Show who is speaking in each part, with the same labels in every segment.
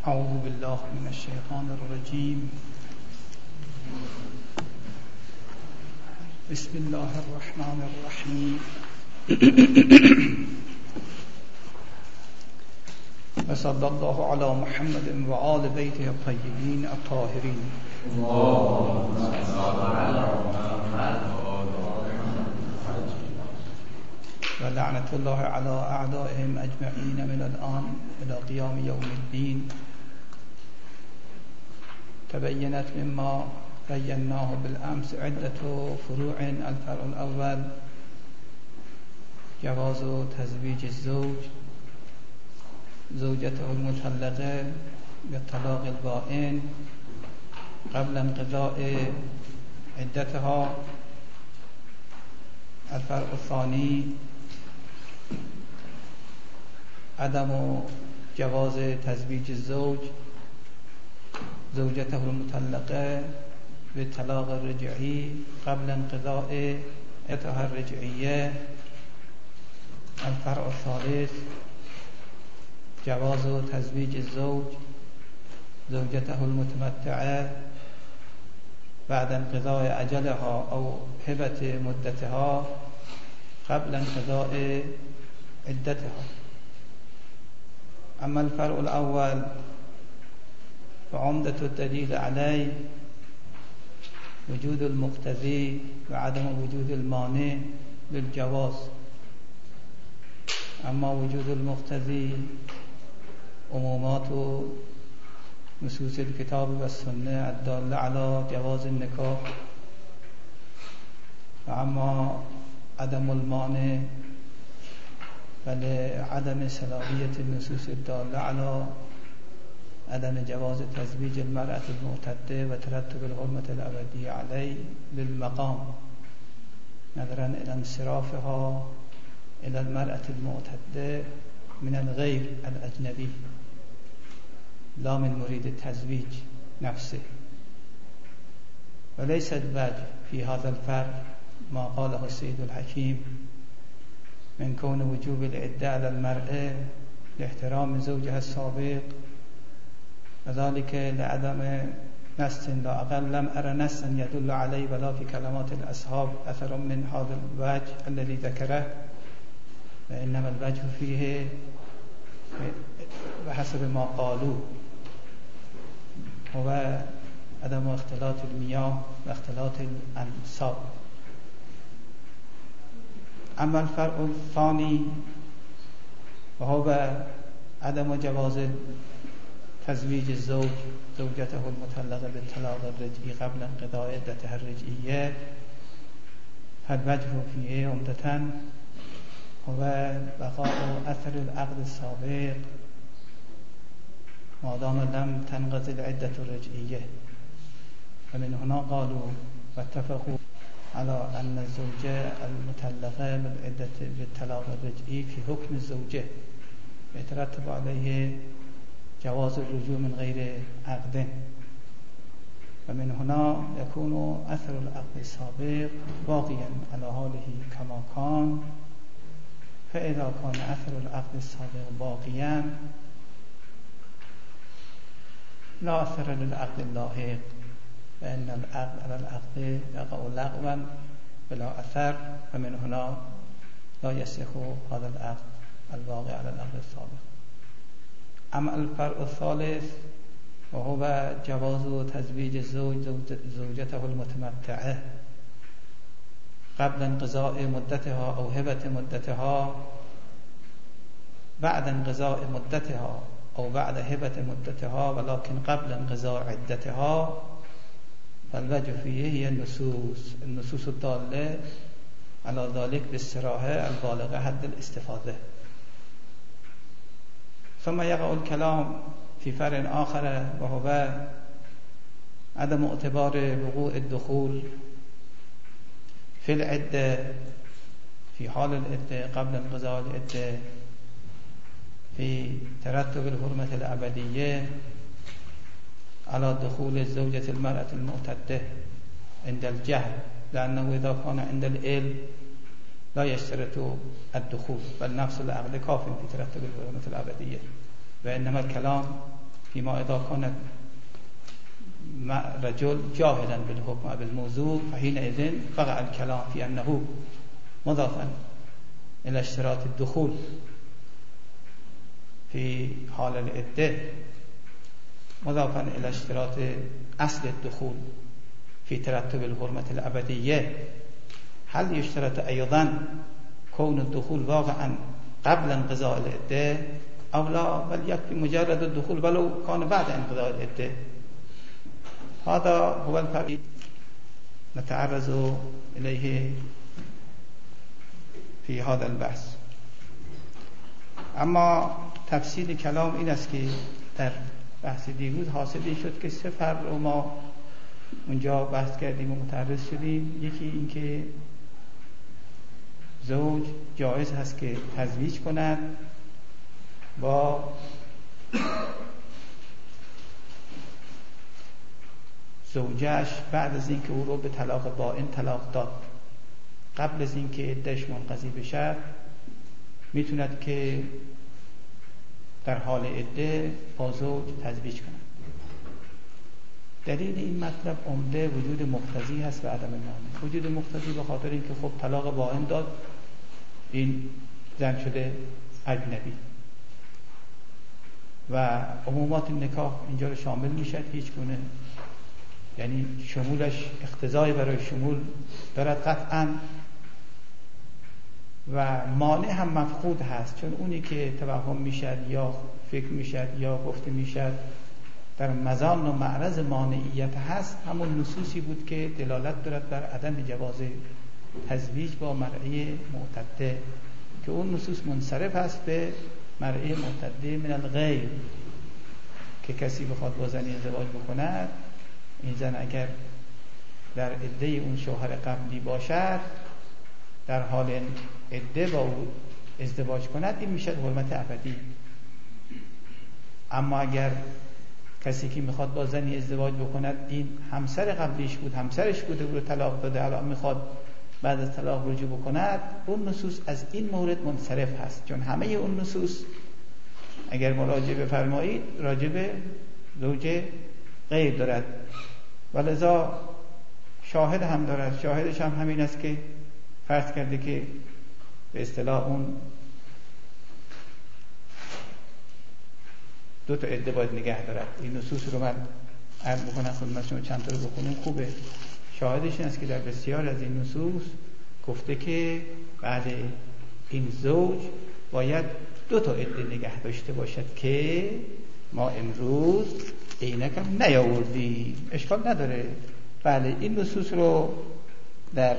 Speaker 1: اعوذ بالله من الشیطان الرجیم. بسم الله الرحمن الرحیم. و صلی الله علی محمد و آل بیته الطیبین الطاهرین. و لعنت الله علی اعدائهم اجمعین من الان الى قیام یوم الدین. تبینت مما بیناه بالامس عدة فروع. الفرع الاول جواز تزویج الزوج زوجته المطلقه بالطلاق البائن قبل انقضاء عدتها. الفرع الثاني عدم جواز تزویج الزوج زوجته المطلقه بالطلاق الرجعي قبل انقضاء عدتها الرجعية. الفرع الثالث جواز تزويج الزوج زوجته المتمتعة بعد انقضاء أجلها أو هبة مدتها قبل انقضاء عدتها. أما الفرع الأول فعمدة الدليل عليه وجود المقتضي وعدم وجود المانع للجواز. اما وجود المقتضي عمومات نصوص الكتاب والسنة الدالة على جواز النكاح. واما عدم المانع فلعدم صلاحية النصوص الدالة على عدم جواز تزويج المرأة المعتدة وترتب الحرمة الأبدية عليه للمقام نظرا إلى انصرافها إلى المرأة المعتدة من الغير الأجنبي لا من مريد التزويج نفسه. وليس الوجه في هذا الفرق ما قاله السيد الحكيم من كون وجوب العدة على المرأة لاحترام زوجها السابق وذلك لعدم نص لا أقل لم أرى نصا يدل عليه ولا في كلمات الأصحاب أثر من هذا الوجه الذي ذكره. وإنما الوجه فيه بحسب ما قالوا هو عدم اختلاط المياه واختلاط الأنساب. أما الفرع الثاني وهو عدم جواز تزويج الزوج زوجته المطلقة بالطلاق الرجعي قبل انقضاء عدتها الرجعية. فالوجه فيه عمدة هو بقاء أثر العقد السابق ما دام لم تنقضي العدة الرجعية. ومن هنا قالوا واتفقوا على أن الزوجة المطلقة بالطلاق الرجعي في حكم الزوجة يترتب عليه جواز الرجوع من غير عقد. ومن هنا يكون أثر العقد السابق باقيا على حاله كما كان. فإذا كان أثر العقد السابق باقيا لا أثر للعقد اللاحق فإن العقد على العقد يقع لغوا بلا أثر. ومن هنا لا يصح هذا العقد الواقع على العقد السابق. أما الفرع الثالث وهو جواز تزويج الزوج زوجته المتمتعة قبل انقضاء مدتها أو هبة مدتها بعد انقضاء مدتها أو بعد هبة مدتها ولكن قبل انقضاء عدتها. فالوجه فيه هي النصوص الدالة على ذلك بالصراحة البالغة حد الاستفاضة. ثم يقع الكلام في فرع آخر وهو عدم اعتبار وقوع الدخول في العدة في حال العدة قبل انقضاء العدة في ترتب الحرمة الأبدية على دخول الزوجة المرأة المعتدة عند الجهل، لأنه إذا كان عند العلم لا يشترط الدخول بل نفس العقد كاف في ترتب الحرمة الأبدية. وإنما الكلام فيما اذا كان رجل جاهلا بالحكم بالموضوع فحينئذ وقع الكلام في انه مضافا الى اشتراط الدخول في حال العده، مضافا الى اشتراط اصل الدخول في ترتب الحرمة الأبدية. هل يشترط أيضا كون الدخول واقعا قبل انقضاء العدة أو لا، بل يكفي مجرد الدخول ولو كان بعد انقضاء العدة؟ هذا هو الفرق نتعرض إليه في هذا البحث. اما تفصیل کلام این است که در بحث دیروز حاصل این شد که سه فرق رو ما اونجا بحث کردیم و متعرض شدیم. یکی این که زوج جایز هست که تزویج کند با زوجش بعد از اینکه او رو به طلاق بائن طلاق داد. قبل از اینکه عده‌اش منقضی بشه میتوند که در حال عده با زوج تزویج کند. دلیل این مطلب عمده وجود مقتضی هست و عدم مانع. وجود مقتضی به خاطر اینکه خب طلاق بائن داد، این زن شده اجنبی و عمومات نکاح اینجا رو شامل میشد، هیچ گونه یعنی شمولش اقتضای برای شمول دارد قطعا، و مانع هم مفقود هست، چون اونی که توهم میشد یا فکر میشد یا گفته میشد در مزان و معرض مانعیت هست همون نصوصی بود که دلالت دارد بر عدم جواز تزویج با مرأة معتده، که اون نصوص منصرف هست به مرأة معتده من الغیر، که کسی بخواد با زنی ازدواج بکند، این زن اگر در عده اون شوهر قبلی باشد در حال عده با او ازدواج کند، این میشه حرمت ابدی. اما اگر کسی که میخواد با زنی ازدواج بکند این همسر قبلیش بود، همسرش بوده او رو طلاق داده، الان میخواد بعد از طلاق رجوع بکند، اون نصوص از این مورد منصرف هست، چون همه اون نصوص اگر مراجعه بفرمایید راجع به زوج غیر دارد، ولذا شاهد هم دارد. شاهدش هم همین است که فرض کرده که به اصطلاح اون دو تا عده باید نگه دارد. این نصوص رو من عرض بکنم خدمت شما، چند تا رو بخونیم خوبه. شاهدش این است که در بسیار از این نصوص گفته که بعد این زوج باید دو تا عده نگه داشته باشد که ما امروز عینکم نیاوردیم، اشکال نداره. بله این نصوص رو در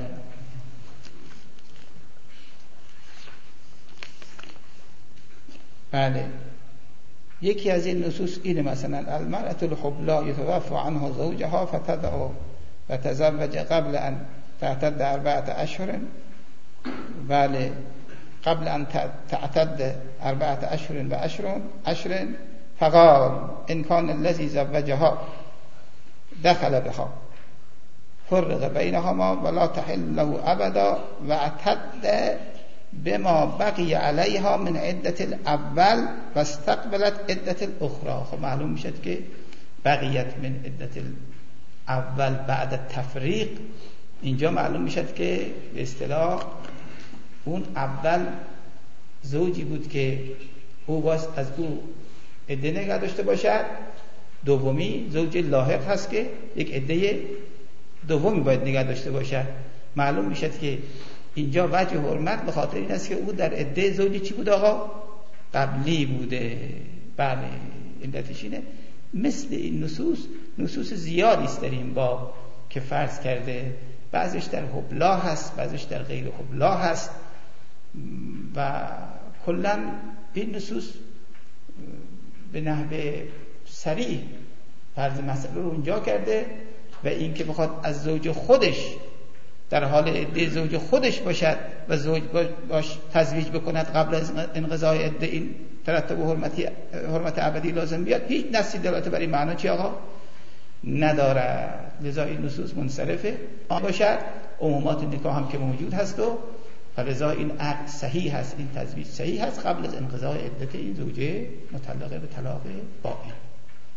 Speaker 1: یکی از این نصوص اینه، مثلا المرأة الحبلی یتوفی عنها زوجها فتدعو و تزوج قبل ان تعتد 4 اشهر. بله قبل ان تعتد 4 اشهر و اشهر فقال ان كان الذي زوجها دخل بها فرق بينهما ولا تحل له ابدا و اعتد بما بقي عليها من عدة الاول و استقبلت عدة الاخرى. خب معلوم میشد که بقیت من عدة الاول بعد تفریق، اینجا معلوم میشد که به اصطلاح اون اول زوجی بود که او باز از او عده نگه داشته باشد، دومی زوج لاحق هست که یک عده دومی باید نگه داشته باشد. معلوم میشد که اینجا وجه حرمت به خاطر این است که او در عده زوجی چی بود آقا؟ قبلی بوده. بله علتش اینه. مثل این نصوص زیادی است در این باب که فرض کرده بعضش در حبلا هست، بعضش در غیر حبلا هست، و کلا این نصوص به نحو صریح فرض مسئله رو اونجا کرده، و این که بخواد از زوج خودش در حال عده زوج خودش باشد و زوج باش تزویج بکند قبل از انقضای عده، این ترتب حرمت ابدی لازم بیاد، هیچ نصی دلالت بر این معنا چی آقا ندارد. لذا این نصوص منصرفه باشد، عمومات نکاح هم که موجود هست و لذا این عقد صحیح هست، این تزویج صحیح هست قبل از انقضای عده این زوجه مطلقه به طلاق بائن.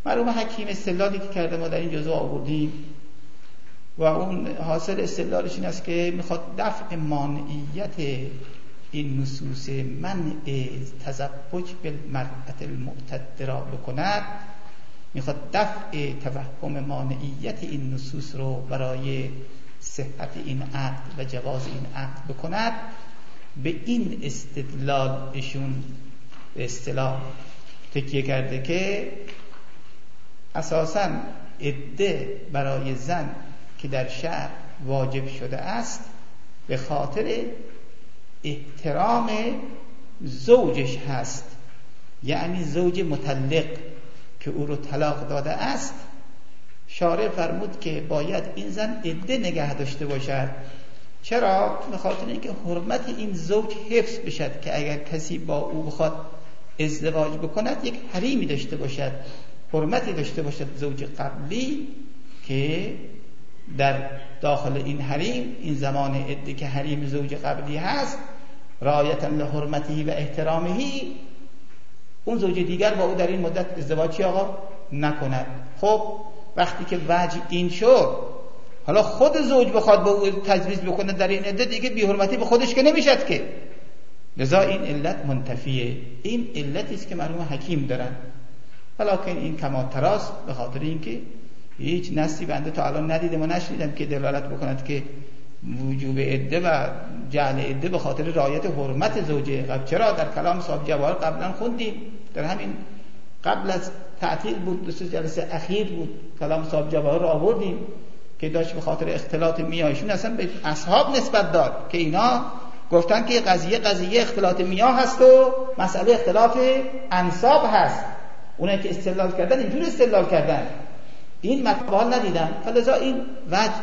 Speaker 1: مرحوم حکیم استدلالی که کرده ما در این جزء آوردیم و اون حاصل استدلالش این است که میخواد دفع مانعیت این نصوص منع تزوج بالمرأة المعتده را بکند، میخواد دفع توهم مانعیت این نصوص رو برای صحت این عقد و جواز این عقد بکند. به این استدلال ایشون به اصطلاح تکیه کرده که اساساً عده برای زن که در شرع واجب شده است به خاطر احترام زوجش هست، یعنی زوج مطلق که او رو طلاق داده است. شارع فرمود که باید این زن عده نگه داشته باشد. چرا؟ به خاطر اینکه حرمت این زوج حفظ بشد که اگر کسی با او بخواد ازدواج بکند یک حریمی داشته باشد، حرمتی داشته باشد زوج قبلی که در داخل این حریم، این زمان عده که حریم زوج قبلی هست، رعایتا لحرمته و احترامه، اون زوج دیگر با او در این مدت ازدواجی آقا نکند. خب وقتی که وجه این شد، حالا خود زوج بخواد با او تجویز بکنه در این عده، دیگه بی حرمتی به خودش که نمیشد که. لذا این علت منتفیه. این علتی است که مرحوم حکیم دارن. ولیکن این کماتراست، به خاطر اینکه هیچ نصی بنده تا الان ندیدم و نشنیدم که دلالت بکند که وجوب عده و جعل عده به خاطر رعایت حرمت زوجه قبل. چرا؟ در کلام صاحب جواهر قبلا خوندیم، در همین قبل از تعطیل بود، 2 جلسه اخیر بود، کلام صاحب جواهر رو آوردیم که داشت به خاطر اختلاط میاهشون اصلا به اصحاب نسبت داد که اینا گفتن که قضیه اختلاط میاه هست و مسئله اختلاف انساب هست. اونایی که استدلال کردن اینجور استدلال کردن، این مطلب ندیدم. فلذا این وجه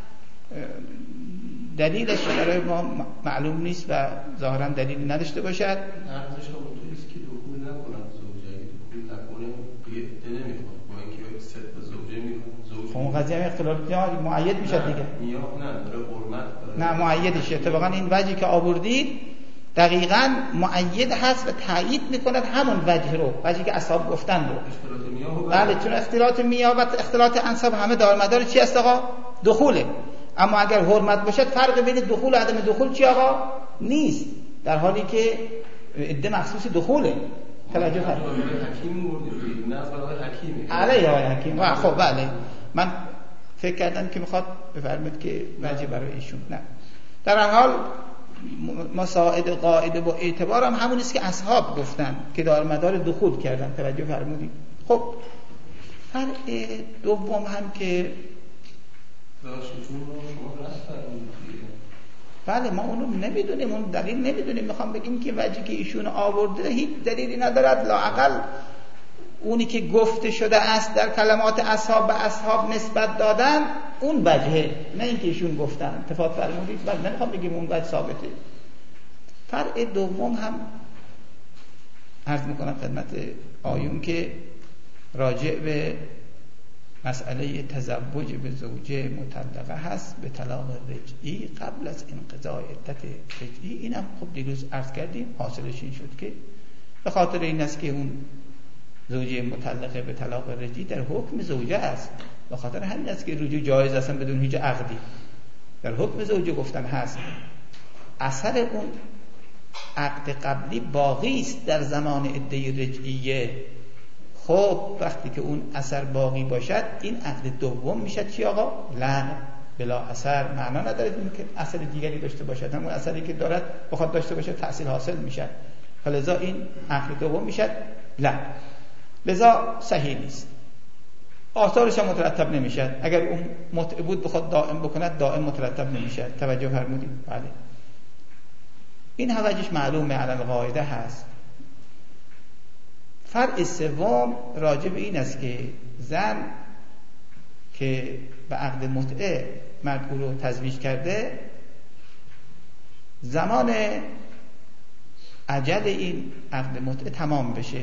Speaker 1: دلیلش برای ما معلوم نیست و ظاهرا دلیلی نداشته باشد.
Speaker 2: ارزش آموزش که دخول نکنند زوجه، دخول نکنه دیگه نمیخواد، با اینکه ست زوجه میخواد. خب
Speaker 1: اون قضیه هم اختلاف معید میشه دیگه.
Speaker 2: میاه نه داره حرمت داره.
Speaker 1: نه معیدشه. اتفاقا این وجهی که آوردید دقیقاً معید هست و تایید میکند همون وجه رو، وجهی که اصحاب گفتن رو.
Speaker 2: اختلاط میاه.
Speaker 1: بله، چون اختلاط میاه و اختلاط انساب همه دارمدار چی است آقا؟ دخوله. اما اگر حرمت باشد فرق بین دخول و عدم دخول چی آقا؟ نیست، در حالی که عده مخصوص دخوله. توجه فرمایید.
Speaker 2: حکیم مورد نه از برای حکیمه.
Speaker 1: علیه آقای حکیم. خب بله، من فکر کردم که میخواد بفرمید که وجه برای ایشون. نه، در هر حال مساعد قاعده و اعتبار هم همون است که اصحاب گفتن که دارمدار دخول کردن. توجه فرمودید. خب فرق دوم هم که بله ما اونو نمیدونیم، اون دلیل نمیدونیم. میخوام بگیم که وجهی که ایشون آورده هیچ دلیلی ندارد، لااقل اونی که گفته شده است در کلمات اصحاب به اصحاب نسبت دادن اون وجهه، نه اینکه ایشون گفتن. اتفاق فرمودید. بله نمیخوام بگیم اون وجه ثابته. فرق دوم هم عرض میکنم خدمت آیون که راجع به مسئله تزوج به زوجه مطلقه هست به طلاق رجعی قبل از انقضاء عدت رجعی. اینم خب دیروز عرض کردیم حاصلش این شد که به خاطر این است که اون زوجه مطلقه به طلاق رجعی در حکم زوجه است، به خاطر همین است که رجوع جایز است بدون هیچ عقدی، در حکم زوجه گفتن هست. اثر اون عقد قبلی باقی است در زمان عده رجعیه. خب وقتی که اون اثر باقی باشد این عقد دوم میشه چی آقا؟ لغو، بلا اثر. معنا نداره که اثر دیگری داشته باشد، همون اثری که دارد بخواد داشته باشه تأثیر حاصل میشه. فلذا این عقد دوم میشه لغو، لذا صحیح نیست، آثارش هم مترتب نمیشه. اگر اون متع بود بخواد دائم بکند دائم مترتب نمیشه. توجه فرمودید؟ بله. این حوجش معلومه علی القاعده هست. فرع سوم راجع به این است که زن که به عقد متعه مرد او رو تزویج کرده، زمان اجل این عقد متعه تمام بشه.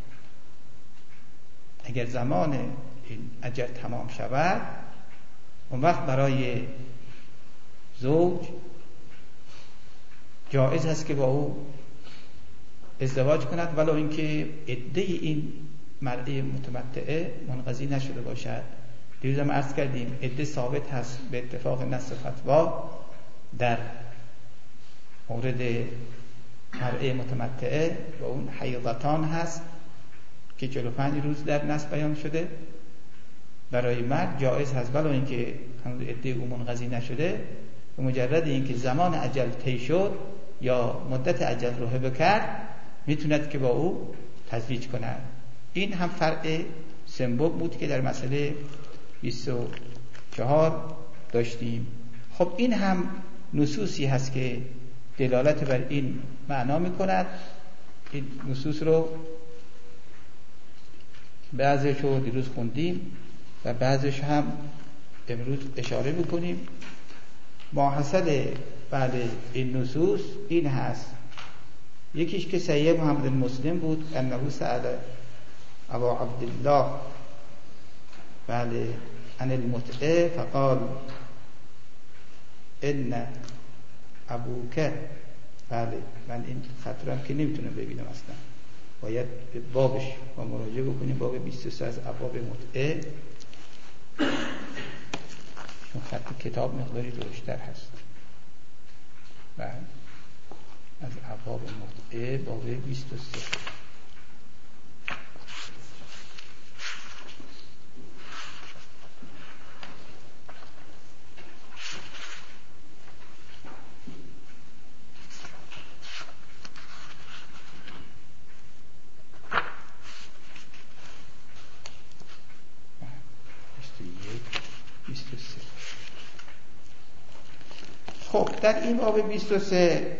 Speaker 1: اگر زمان این اجل تمام شود اون وقت برای زوج جایز هست که با او ازدواج کند، ولو اینکه عده این مرأه متمتعه منقضی نشده باشد. دیروز هم عرض کردیم عده ثابت هست به اتفاق نص فتوا در مورد مرأه متمتعه و اون حیضتان هست که 45 روز در نص بیان شده. برای مرد جایز هست ولو اینکه هنوز عده او منقضی نشده، به مجرد اینکه زمان اجل طی شد یا مدت اجل رو حفظ کرد میتوند که با او تزویج کند. این هم فرع سنبوک بود که در مسئله 24 داشتیم. خب این هم نصوصی هست که دلالت بر این معنا میکند. این نصوص رو بعضیش رو دیروز خوندیم و بعضیش هم امروز اشاره میکنیم. ماحصل بعد این نصوص این هست: یکیش که صحیح محمد مسلم بود، انه سأل ابا عبدالله عن المتعه فقال ان ابوک. من این خطرم که نمیتونم ببینم اصلا، باید به بابش با مراجعه بکنیم، باب 23 از ابواب متعه، چون خط کتاب مقداری درشتر هست. از ابواب متعه باب 23. خب در این باب 23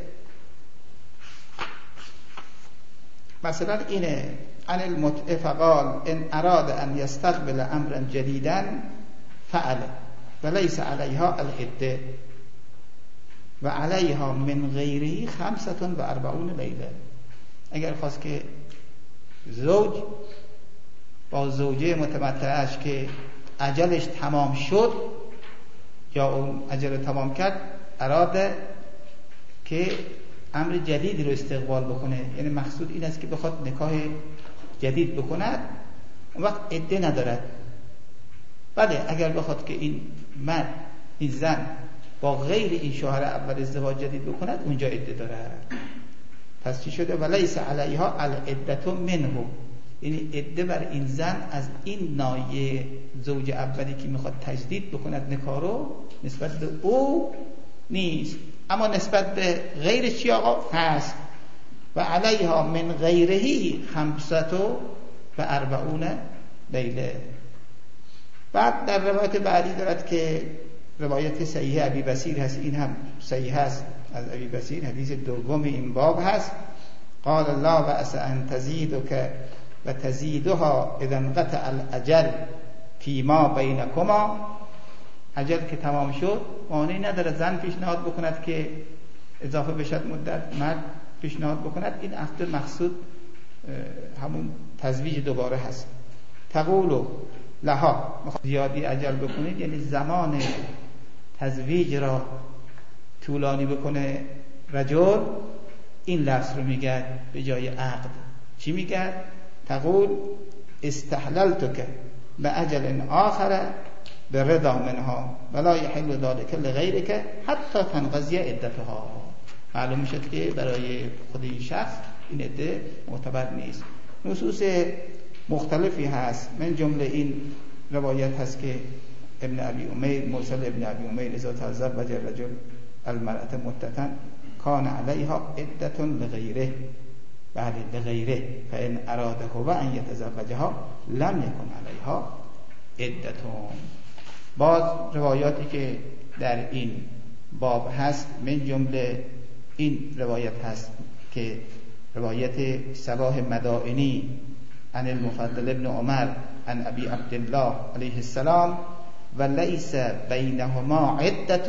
Speaker 1: مثلا اینه: عن المتعه فقال ان اراد ان يستقبل امرا جديدا فعل وليس عليها العده و عليها من غیره 45 لیله. اگر خواست که زوج با زوجه متمتعه‌اش که اجلش تمام شد یا اون اجل تمام کرد، اراده که امر جدیدی رو استقبال بکنه، یعنی مقصود این است که بخواد نکاح جدید بکند، اون وقت عده ندارد. بله اگر بخواد که این مرد، این زن با غیر این شوهر اول ازدواج جدید بکند، اونجا عده دارد. پس چی شده؟ ولیس علیها العده منه، یعنی عده بر این زن از این نایه زوج اولی که میخواد تجدید بکند نکاح رو نسبت به او نیست، اما نسبت به غیر چی آقا هست. و علیها من غیره 45 لیله. بعد در روایت بعدی دارد که روایت صحیح ابی بصیر هست، این هم صحیح هست از ابی بصیر، حدیث دوم این باب هست: قال الله بأس ان تزیدک و تزیدها اذا انقطع الاجل فیما بینکما. اجل که تمام شد مانعی نداره زن پیشنهاد بکند که اضافه بشد مدت، مرد پیشنهاد بکند. این اصل مقصود همون تزویج دوباره هست. تقول لها، زیادی اجل بکنید یعنی زمان تزویج را طولانی بکنه رجل، این لفظ رو میگه به جای عقد. چی میگه؟ تقول استحللتک باجل آخر برضا منها ولا يحل ذلك لغيرك حتى تنقضي عدتها. معلوم میشد که برای خود این شخص این عده معتبر نیست. نصوص مختلفی هست، من جمله این روایت هست که ابن ابی امیر، مرسل ابن ابی امیر: اذا تزوج الرجل المرأة مدة كان عليها عدة لغيره. بله لغیره، فان اراده هو ان یتزوجها لم یکن علیها عدتون. باز روایاتی که در این باب هست، من جمله این روایت هست که روایت صباح مدائنی عن المفضل ابن عمر عن ابی عبدالله علیه السلام: و لیس بینهما عدة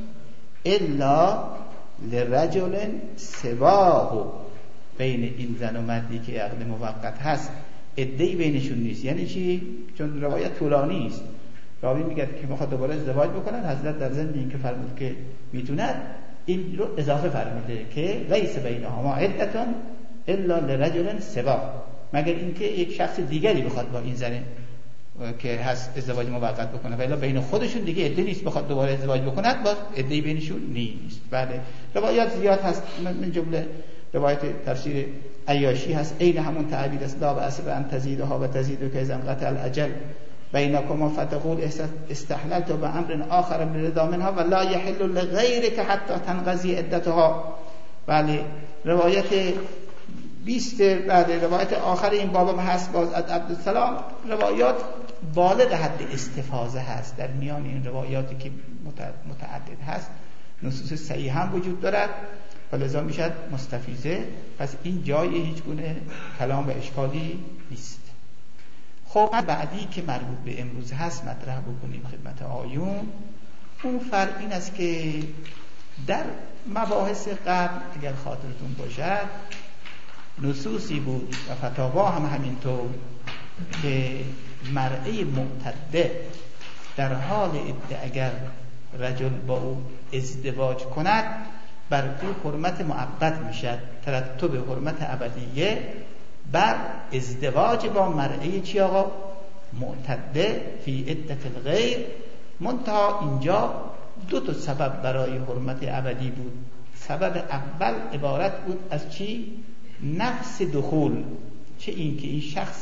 Speaker 1: الا لرجل سواه. بین این زن و مردی که عقد موقت هست عده‌ای بینشون نیست. یعنی چی؟ چون روایت طولانی است، راوی میگه که میخواد دوباره ازدواج بکنن، حضرت در ضمن این که فرمود که میتوند، این رو اضافه فرموده که لیس بینهما عدة الا لرجل سوا، مگر اینکه یک شخص دیگری بخواد با این زن که هست ازدواج موقت بکنه، ولی بین خودشون دیگه عده نیست بخواد دوباره ازدواج بکنن، باز عده بینشون نیست. بله روایات زیاد هست، من جمله روایت تفسیر عیاشی هست، عین همون تعبیر است، لا بأس ان تزیدها و تزید که اذا قطع الاجل بینکما فتقول استحللت بامر آخر برضا منها و لا يحل لغیرک حتی تنقضی عدتها. بله روایت 20 بعد روایت آخر این باب هست باز از عبدالسلام، روایات بالغ حد استفاضه هست. در میان این روایاتی که متعدد هست نصوص صحیح هم وجود دارد و لذا میشد مستفیضه، پس این جای هیچ گونه کلام و اشکالی نیست. خب بعدی که مربوط به امروز هست مطرح بکنیم خدمت آیون. اون فرق این است که در مباحث قبل اگر خاطرتون باشد نصوصی بود و فتاوا هم همینطور که مرأة معتده در حال عده اگر رجل با او ازدواج کند بر او حرمت مؤبد میشد، ترتب حرمت ابدیه بر ازدواج با مرأة چی آقا؟ معتده فی عدت الغیر. منتها اینجا دو تا سبب برای حرمت ابدی بود. سبب اول عبارت بود از چی؟ نفس دخول، چه این که این شخص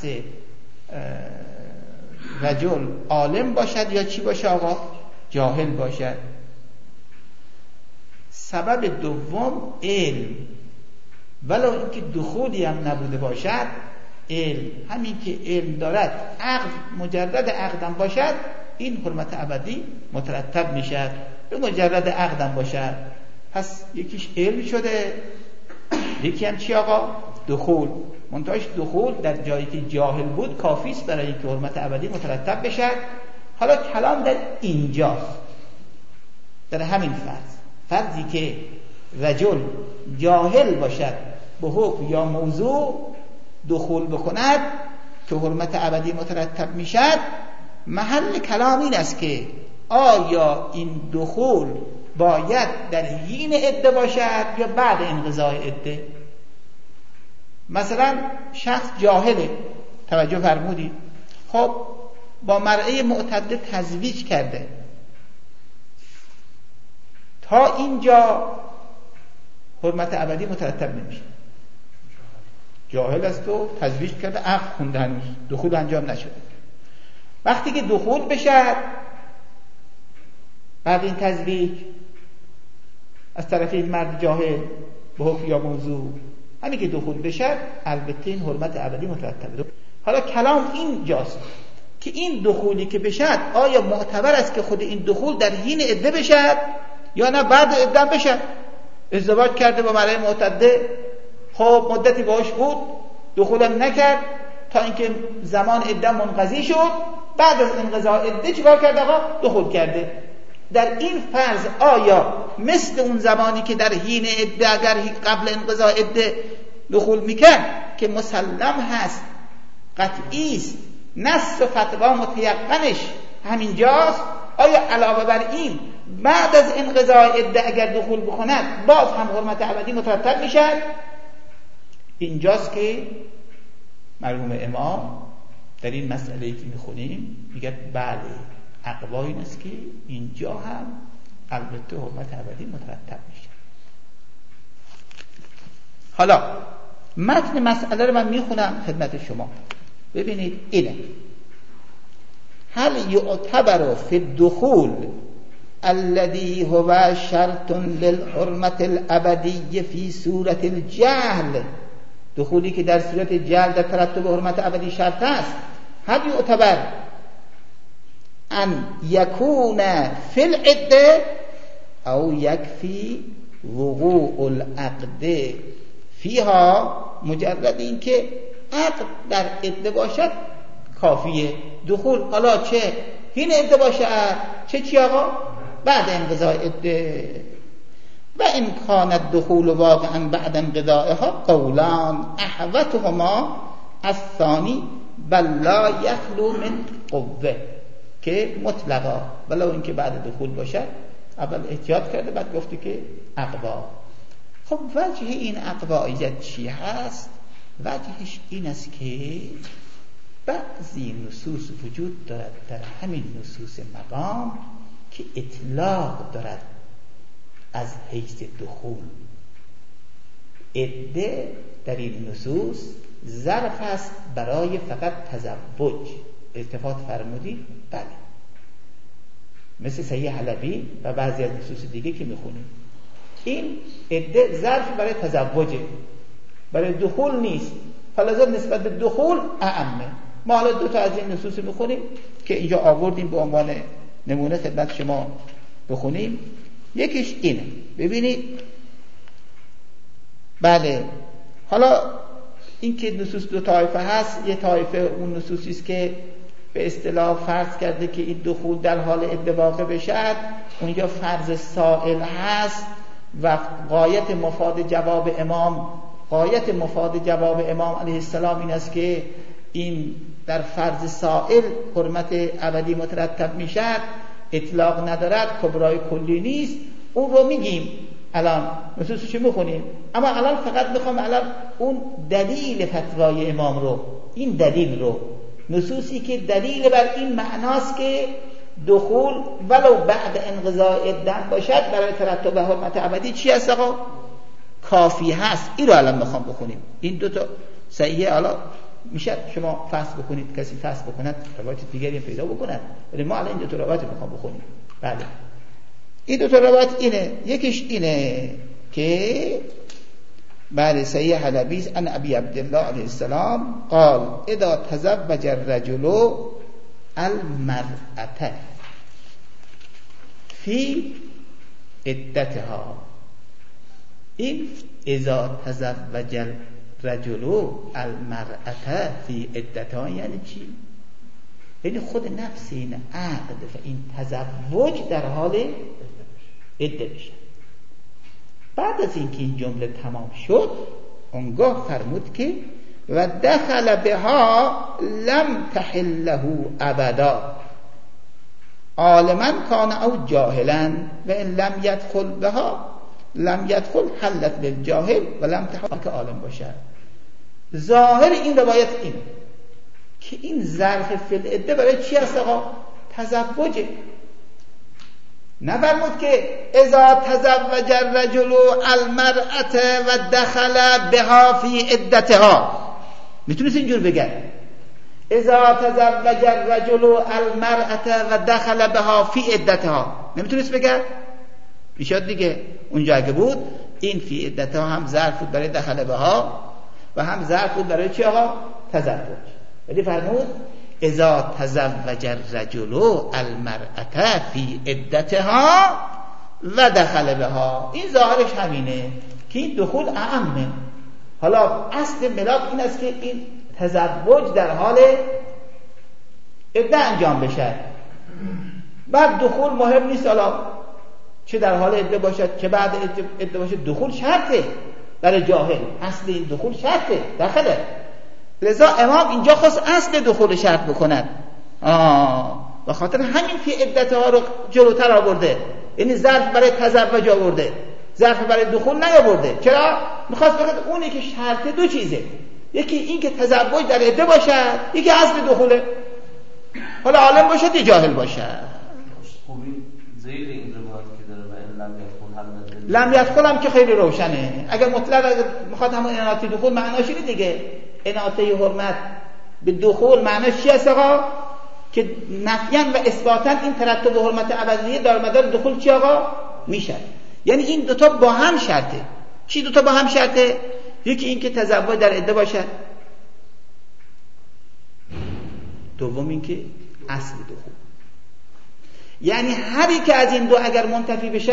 Speaker 1: رجل عالم باشد یا چی باشه آقا؟ جاهل باشد. سبب دوم علم، ولو اینکه دخولی هم نبوده باشد علم، همین که علم دارد عقد مجرد عقدم باشد این حرمت ابدی مترتب میشد، به مجرد عقدم باشد. پس یکیش علم شده، یکی هم چی آقا؟ دخول. منتهاش دخول در جایی که جاهل بود کافی است برای اینکه حرمت ابدی مترتب بشد. حالا کلام در اینجاست، در همین فرضی که رجل جاهل باشد به حکم یا موضوع دخول بکند که حرمت ابدی مترتب میشد. محل کلام این است که آیا این دخول باید در حین عده باشد یا بعد انقضای عده؟ مثلا شخص جاهله، توجه فرمودید، خب با مرأة معتده تزویج کرده، تا اینجا حرمت ابدی مترتب نمیشه. جاهل است و تزویج کرده، عقد خونده، هنوز دخول انجام نشده. وقتی که دخول بشه بعد این تزویج از طرف این مرد جاهل به حکم یا موضوع، همین که دخول بشه البته این حرمت ابدی مترتبه. حالا کلام اینجاست که این دخولی که بشه آیا معتبر است که خود این دخول در حین عده بشه یا نه بعد عده بشه؟ ازدواج کرده با مرأة معتده، خب مدتی باش بود، دخولم نکرد تا اینکه زمان عده منقضی شد، بعد از انقضاء عده چیکار کرده آقا؟ دخول کرده. در این فرض آیا مثل اون زمانی که در حین عده اگر قبل انقضاء عده دخول میکرد که مسلم هست، قطعی است، نص و فتوا متیقنش همینجاست، آیا علاوه بر این بعد از انقضاء عده اگر دخول بکند باز هم حرمت ابدی مترتب میشد؟ اینجاست که مرحوم امام در این مسئله‌ای که میخونیم میگه بله، اقوا این است که اینجا هم البته حرمت ابدی مترتب میشه. حالا متن مسئله رو من میخونم خدمت شما، ببینید اینه: هل یعتبر فی الدخول الذي هو شرط للحرمة الابدی فی صورت الجهل، دخولی که در صورت جهل در ترتب حرمت ابدی شرط است، هل یعتبر ان یکون فی العده او یکفی وقوع العقد فیها، مجرد این که عقد در عده باشد کافیه. دخول حالا چه حین عده باشد چه چی آقا؟ بعد انقضاء عده. و این کان الدخول واقعا بعد انقضائها قولان احوطهما الثانی بل لا یخلو من قوه، که مطلقا ولو اینکه بعد دخول باشد. اول احتیاط کرده بعد گفته که اقوا. خب وجه این اقوایت چی هست؟
Speaker 3: وجهش این است که بعضی نصوص وجود دارد در همین نصوص مقام که اطلاق دارد از حیث دخول. عده در این نصوص ظرف است برای فقط تزوج. التفات فرمودید؟ بله، مثل صحیح حلبی و بعضی از نصوص دیگه که میخونیم این عده ظرف برای تزوجه، برای دخول نیست. فلذا نسبت به دخول اعمه. ما حالا دو تا از این نصوص میخونیم که اینجا آوردیم به عنوان نمونه خدمت شما بخونیم. یکیش اینه، ببینید. بله، حالا این که نصوص دو طایفه هست، یه طایفه اون نصوصی است که به اصطلاح فرض کرده که این دخول در حال عده واقع بشد، اونجا فرض سائل هست و غایت مفاد جواب امام علیه السلام این است که این در فرض سائل حرمت ابدی مترتب میشد، اطلاق ندارد، کبرای کلی نیست. اون رو میگیم الان نصوصش میخونیم، اما الان فقط میخوام الان اون دلیل فتوای امام رو، این دلیل رو، نصوصی که دلیل بر این معناست که دخول ولو بعد انقضاء عده باشد برای ترتب حرمت ابدی چی هست آقا؟ کافی هست. این رو الان میخوام بخونیم. این دو تا صحیحه. حالا میشه شما فحص بکنید، کسی فحص بکند، روایت دیگری پیدا بکند، ولی ما الان این دو تا روایت میخوام بخونیم. بله، این دو تا روایت اینه. یکیش اینه که بله صحیح حلبی است، ان ابی عبدالله علیه السلام قال اذا تزوج الرجل المرأة فی عدتها. این اذا تزوج الرجل المرأة فی عدتها یعنی چی؟ یعنی خود نفس این عقد و این تزوج در حال عده بشه. بعد از اینکه این جمله تمام شد، اونگاه فرمود که و دخل بها لم تحل له ابدا عالما کان او جاهلا و ان لم يدخل بها لم يدخل حلت للجاهل و لم تحل که عالم باشه. ظاهر این روایت اینه که این ظرف فی العده برای چی هست آقا؟ تزوجه. نفرمود که اذا تزوج الرجل المرأة و دخل بها فی عدتها. میتونست اینجور بگه اذا تزوج الرجل المرأة و دخل بها فی عدتها، نمیتونست بگه؟ میشد دیگه. اونجا اگه بود این فی عدتها هم ظرف بود برای دخل بها و هم ظرف بود برای چی آقا؟ تزوج. ولی فرمود اذا تزوج الرجل المرأة فی عدتها و دخل بها. این ظاهرش همینه که این دخول اعمه. حالا اصل ملاک این است که این تزوج در حال عده انجام بشه. بعد دخول مهم نیست، حالا چه در حال عده باشد چه بعد عده باشد، دخول شرطه برای جاهل. اصل این دخول شرطه، داخله. لذا امام اینجا خواست اصل دخول شرط بکند. به خاطر همین فی عدتها رو جلوتر آورده، یعنی ظرف برای تزوج آورده، ظرف برای دخول نیاورده. چرا؟ میخواست بگه اونی که شرط دو چیزه، یکی این که تزوج در عده باشد، یکی اصل دخوله. حالا عالم باشد یا جاهل باشد.
Speaker 4: خوبی زیر این روایت که داره و این
Speaker 3: لم یدخل هم که خیلی روشنه. اگر مطلق میخواد همون اناطه دخول معناش اینه دیگه. اناطه حرمت به دخول معناش چی است آقا؟ که نفیاً و اثباتاً این ترتب حرمت ابدیه دار مدار دخول چی آقا؟ میشه. یعنی این دوتا با هم شرطه. چی دوتا با هم شرطه؟ یکی این که تزوج در عده باشد، دوم این که اصل دخول. یعنی هر یک از این دو اگر منتفی بشه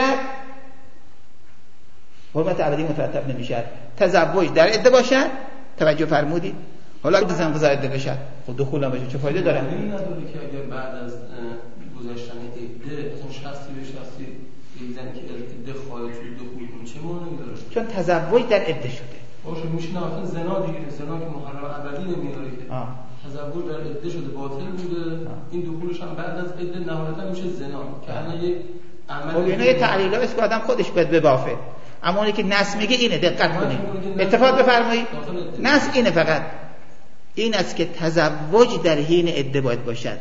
Speaker 3: حرمت ابدی مترتب نمیشه. تزوج در عده باشد، توجه فرمودید؟ حالا اگه انقضاء عده بشه خب دخول هم بشه چه فایده داره؟
Speaker 2: این نداره که اگر بعد از گذشتن عده اون شخصی به شخصی دیدن که عده خارج شده دخول کنه چه معنی داره؟
Speaker 3: چون تزوج در عده شده.
Speaker 2: باشه میشه نه زنا دیگه، زنا که محرم ابدی نمیاره که. تزوج در عده شده باطل بوده، این دخولش هم بعد از عده نهایتا میشه زنا که الان یک عمل.
Speaker 3: خب اینا یه تعلیلا است که آدم خودش باید ببافه. اما اونی که نص میگه اینه، دقت کنید، اتفاق بفرمایید. نص اینه فقط این است که تزوج در حین عده باید باشد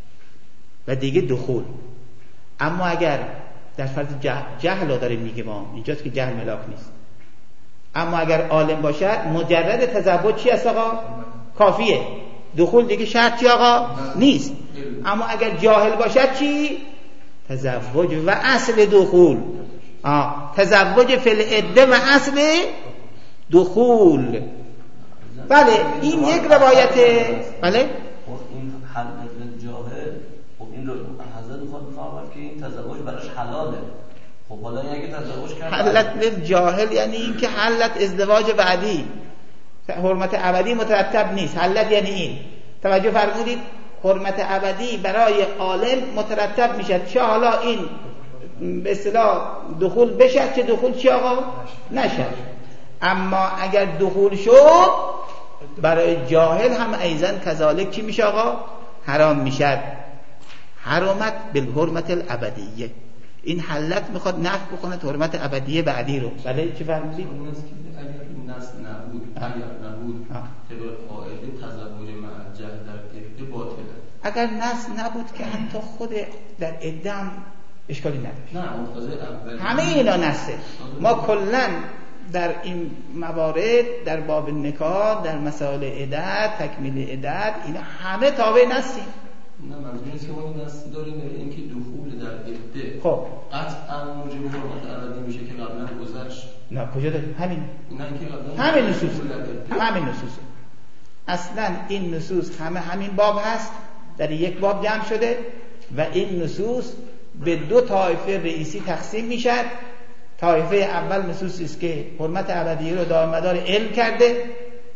Speaker 3: و دیگه دخول. اما اگر در فرض جهل داریم میگه ما اینجاست که جهل ملاک نیست، اما اگر عالم باشد مجرد تزوج چی است آقا؟ کافیه، دخول دیگه شرطی آقا نیست. اما اگر جاهل باشد چی؟ تزوج و اصل دخول. تزوج فی العده و اصل دخول. بله این یک روایته. بله
Speaker 4: این حلت جاهل، خب این رو حضرت میخواد بفرماید که این تزوج براش حلاله. خب حالا اگه تزوج کرد
Speaker 3: حلت جاهل یعنی این که حلت ازدواج بعدی، حرمت ابدی مترتب نیست. حلت یعنی این، توجه فرمودید، حرمت ابدی برای عالم مترتب میشد، چه حالا این به اصطلاح دخول بشد چه دخول چی آقا نشد. اما اگر دخول شد برای جاهل هم ایزن کذالک چی میشه آقا؟ حرام میشد. حرمت بالحرمت الابدیه. این حلت میخواد نفی بکنه حرمت ابدیه بعدی رو. بله چی فرمودید؟
Speaker 2: اون است که اگر این نص نبود، اگر نبود طبق قاعده تزوج مع جهل در عده باطله.
Speaker 3: اگر نص نبود که حتی خود در عده هم اشکالی نداشت.
Speaker 2: نه مقتضی اول
Speaker 3: همه اینا نصه. ما کلا در این موارد در باب نکاح، در مسائل عدت، تکمیل عدت، اینا همه تابع نصیم.
Speaker 2: نه منظور اینه که ما این نص داریم اینکه دخول در عده
Speaker 3: خب
Speaker 2: قطعا موجب حرمت ابدی میشه که قبلا گذشت.
Speaker 3: نه کجا داریم؟ همین
Speaker 2: نه اینکه قبلا
Speaker 3: همین نصوص، همین نصوص. اصلا این نصوص همین باب هست، در یک باب جمع شده و این نصوص به دو طایفه رئیسی تقسیم میشد. طایفه اول نصوصی است که حرمت ابدیه رو دارمدار علم کرده،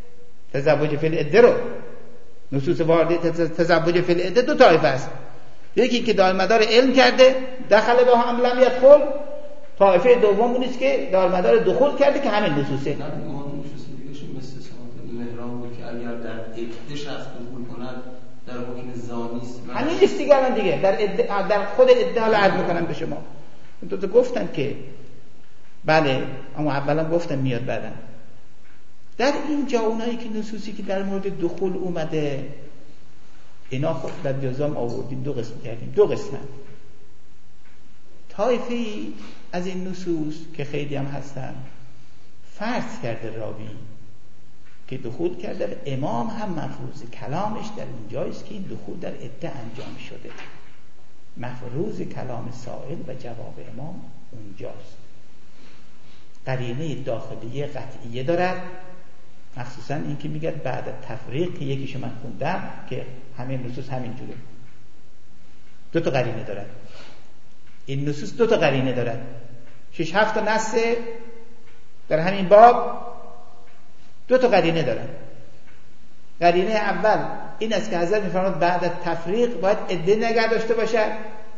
Speaker 3: تزوج فی العده رو، نصوص وارده تزوج فی العده دو طایفه است. یکی که دارمدار علم کرده دخل با هم لم یدخل، طایفه دوم اون است که دارمدار دخول کرده که همین نصوصه.
Speaker 2: نه اون نصوص دیگه مثل سماعت المهران بود که اگر در عده شخص دخول کند در حکم زانی است.
Speaker 3: همین است دیگه. الان دیگه در خود عده حالا عرض میکنم به شما. تو گفتن که بله، اما اولا گفتم میاد بعدن. در اینجا اونایی که نصوصی که در مورد دخول اومده اینا خود در جزام آوردیم، دو قسم کردیم. دو قسم طایفه‌ای از این نصوص که خیلی هم هستن فرض کرده راوی که دخول کرده و امام هم مفروض کلامش در اینجایست که این دخول در عده انجام شده. مفروض کلام سائل و جواب امام اونجاست. قرینه داخلیه قطعیه دارد، مخصوصا این که میگه بعد تفریق که یکیشو من خوندم که همه نصوص همین جوره. دو تا قرینه دارد این نصوص، دو تا قرینه دارد. 6-7 تا نص در همین باب دو تا قرینه دارد. قرینه اول این است که حضرت میفرماید بعد تفریق باید عده نگه داشته باشد.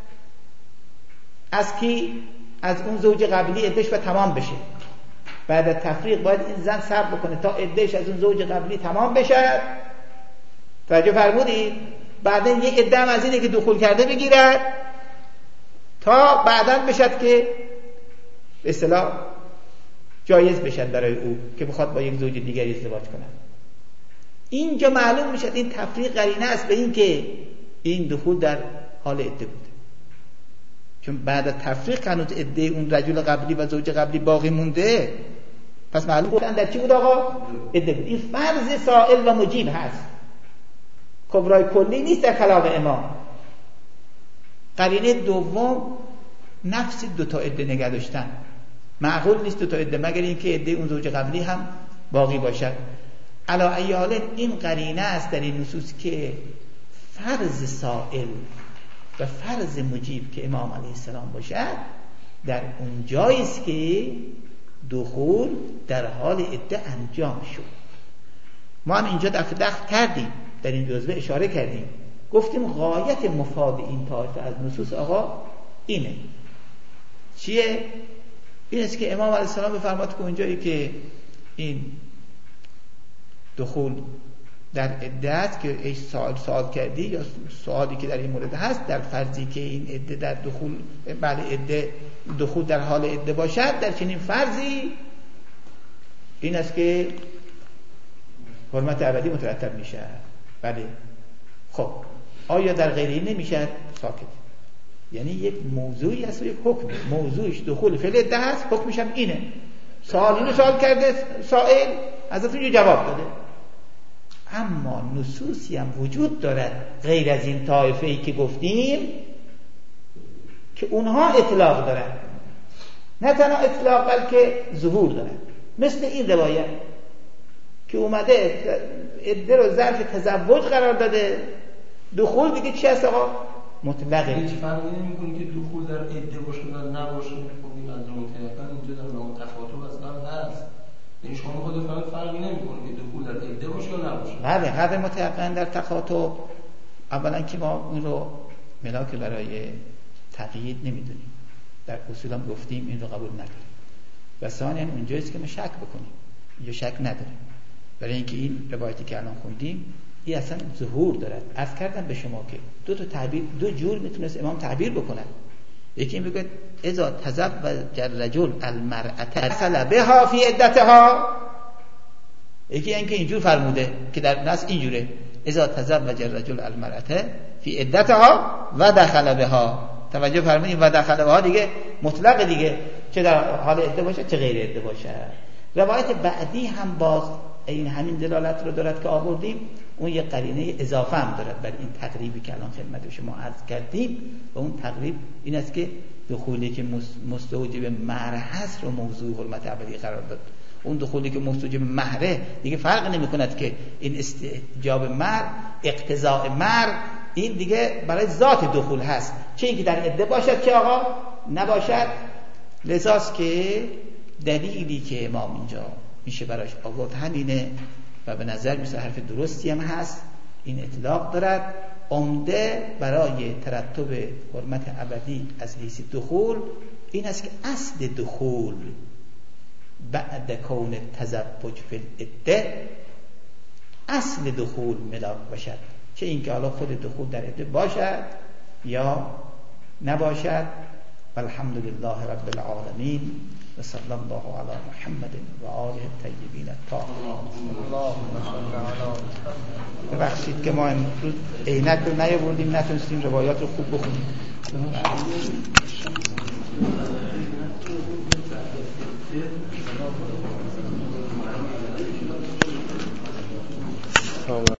Speaker 3: از کی؟ از اون زوج قبلی عدهش و تمام بشه. بعد تفریق باید این زن صبر بکنه تا عدهش از اون زوج قبلی تمام بشه. توجه فرمودید؟ بعدا یه عده هم از اینه که دخول کرده بگیرد تا بعدا بشد که به اصطلاح جایز بشد برای او که بخواد با یک زوج دیگری ازدواج کنه. اینجا معلوم میشد این تفریق قرینه است به این که این دخول در حال عده بود، چون بعد از تفریق هنوز عده اون رجل قبلی و زوج قبلی باقی مونده. پس معلوم بودن در چی بود آقا؟ عده بود. این فرض سائل و مجیب هست، کبرای کلی نیست در کلام امام. قرینه دوم نفس دوتا عده نگه داشتن. معقول نیست دوتا عده مگر اینکه عده اون زوج قبلی هم باقی باشد. علی ای حال این قرینه است در این نصوص که فرض سائل و فرض مجیب که امام علیه السلام باشد در اون جاییست که دخول در حال عده انجام شد. ما هم اینجا دخل کردیم، در این جزوه اشاره کردیم، گفتیم غایت مفاد این طایفه از نصوص آقا اینه. چیه؟ این است که امام علیه السلام بفرماد که اونجایی که این دخول در عده است که ایش سوال کردی یا سوالی که در این مورد هست، در فرضی که این عده در دخول عده دخول در حال عده باشد، در چنین فرضی این است که حرمت ابدی مترتب میشه. بله. خب آیا در غیر این نمیشه؟ ساکت. یعنی یک موضوعی هست و یک حکم، موضوعش دخول فعل عده هست، حکمش هم اینه. اینو سوال کرده سائل، ازتون یه جواب داده. اما نصوصی هم وجود دارد غیر از این طایفه‌ای که گفتیم که اونها اطلاق دارن، نه تنها اطلاق بلکه ظهور دارن. مثل این روایت که اومده عده رو ظرف تزوج قرار داده، دخول دیگه چی هست آقا؟ مطلقه.
Speaker 2: هیچ فرقی نمی‌کنه که دخول در عده باشه یا نباشه. خب این از متأخر اینجا در نام تخاطب اصلا هست. این شما خود فرقی نمی‌کنه که دخول در عده باشه یا نباشه.
Speaker 3: بله، قدر متأخر در تخاطب اولا که ما اون رو ملاک برای تقیید نمیدونیم، در اصول هم گفتیم این رو قبول نداریم، و ثانیاً اونجاییست که ما شک بکنیم، اینجا شک نداریم، برای اینکه این روایتی که الان خوندیم این اصلا ظهور دارد. عرض کردم به شما که دو جور میتونست امام تعبیر بکنن. یکی این بگه اذا تزوج الرجل المرأة دخل بها فی عدتها، یکی اینکه اینجور فرموده که در نص اینجوره اذا تزوج الرجل المرأة فی عدتها و دخل بها. توجه فرمایید، و دخل بها دیگه مطلق دیگه، چه در حال عده باشه چه غیر عده باشه. روایت بعدی هم باز این همین دلالت رو دارد که آوردیم، اون یه قرینه اضافه هم دارد بر این تقریبی که الان خدمت شما عرض کردیم، و اون تقریب این است که دخولی که مستوجب مهر هست رو موضوع حرمت ابدی قرار داد. اون دخولی که مستوجب مهره دیگه فرق نمی کند که این استجاب مهر، اقتضاء مهر، این دیگه برای ذات دخول هست، چه اینکه در عده باشد چه آقا نباشد. لذاست که دلیلی که امام اینجا میشه براش آورد همینه و به نظر میسه حرف درستی هم هست. این اطلاق دارد. عمده برای ترتب حرمت ابدی از حیث دخول این است که اصل دخول بعد کون تزوج فی العده، اصل دخول ملاک باشد، چه اینکه حالا خود دخول در عده باشد یا نباشد. والحمد لله رب العالمین و صلی الله علی محمد و آله الطیبین الطاهرین. ببخشید که ما امروز عینک رو نیاوردیم، نتونستیم روایات رو خوب بخونیم.